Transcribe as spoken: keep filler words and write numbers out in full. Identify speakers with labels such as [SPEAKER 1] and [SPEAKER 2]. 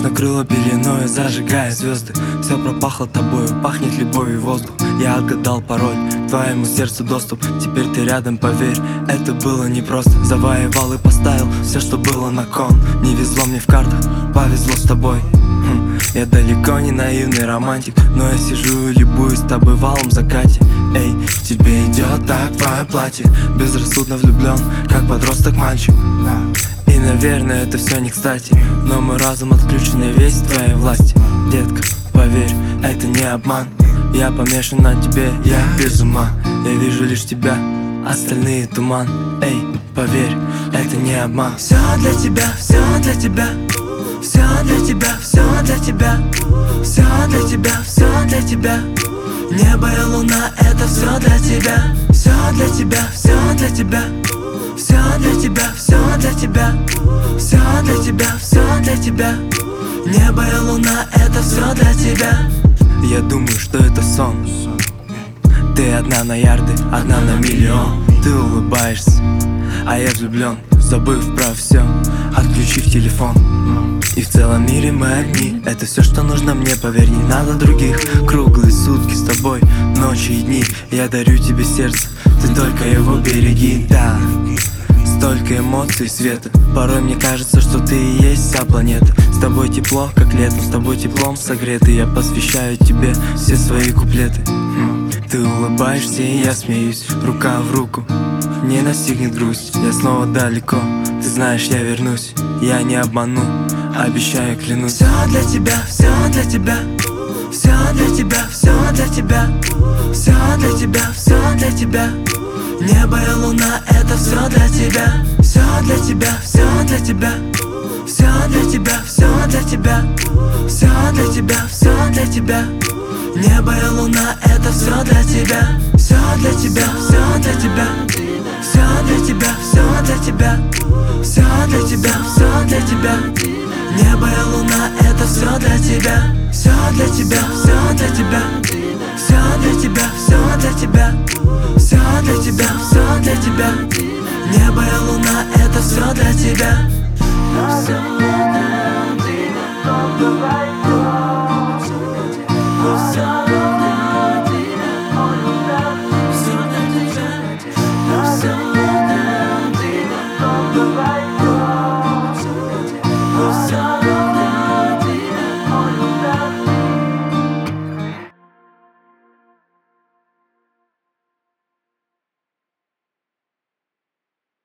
[SPEAKER 1] накрыло пеленой, зажигая звезды. Все пропахло тобою, пахнет любовью воздух. Я отгадал пароль, к твоему сердцу доступ. Теперь ты рядом, поверь, это было непросто. Завоевал и поставил все, что было на кон. Не везло мне в картах, повезло с тобой. хм, Я далеко не наивный романтик, но я сижу и любуюсь с тобой в алом закате. Эй, тебе идет так твое платье. Безрассудно влюблен, как подросток мальчик. И, наверное, это все не кстати, но мой разум отключен, я весь в твоей власти. Детка, поверь, это не обман. Я помешан на тебе, я без ума. Я вижу лишь тебя, остальные туман. Эй, поверь, это не обман. Все для тебя, все для тебя. Все для тебя, все для тебя. Все для тебя, все для тебя. Небо и луна, это все для тебя. Все для тебя, все для тебя. Все для тебя, все для тебя. Все для тебя, все для тебя. Небо и луна, это все для тебя. Я думаю, что это сон. Ты одна на ярды, одна на миллион. Ты улыбаешься, а я влюблен, забыв про все, отключив телефон. И в целом мире мы одни. Это все, что нужно мне, поверь, не надо других. Круглые сутки с тобой, ночи и дни. Я дарю тебе сердце, ты только его береги. Да, столько эмоций и света. Порой мне кажется, что ты и есть вся планета. С тобой тепло, как летом, с тобой теплом согретый. Я посвящаю тебе все свои куплеты. хм. Ты улыбаешься, и я смеюсь, рука в руку. Не настигнет грусть, я снова далеко. Ты знаешь, я вернусь, я не обману, обещаю, клянусь. Все для тебя, все для тебя. Все для тебя, все для тебя. Все для тебя, все для тебя. Небо и луна, это все для тебя. Все для тебя, все для тебя. Все для тебя, все для тебя. Все для тебя, все для тебя. Небо и луна, это все для тебя. Все для тебя, все для тебя. Все для тебя, все для тебя. Все для тебя, все для тебя. Небо и луна, это все для тебя. Все для тебя, все для тебя. Все для тебя, все для тебя. Все для тебя, все для тебя. Небо и луна, это все для тебя. Все.